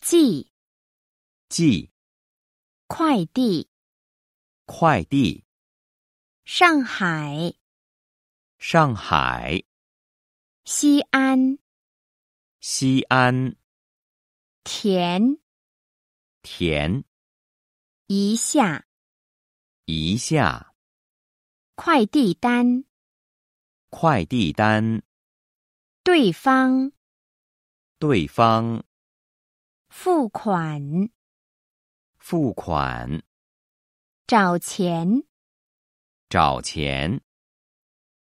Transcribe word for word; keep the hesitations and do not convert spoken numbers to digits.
寄寄快递， 快递， 上海上海， 西安西安， 填填一下， 一下， 快递单， 快递单， 对方对方付款， 付款， 找钱。 找钱。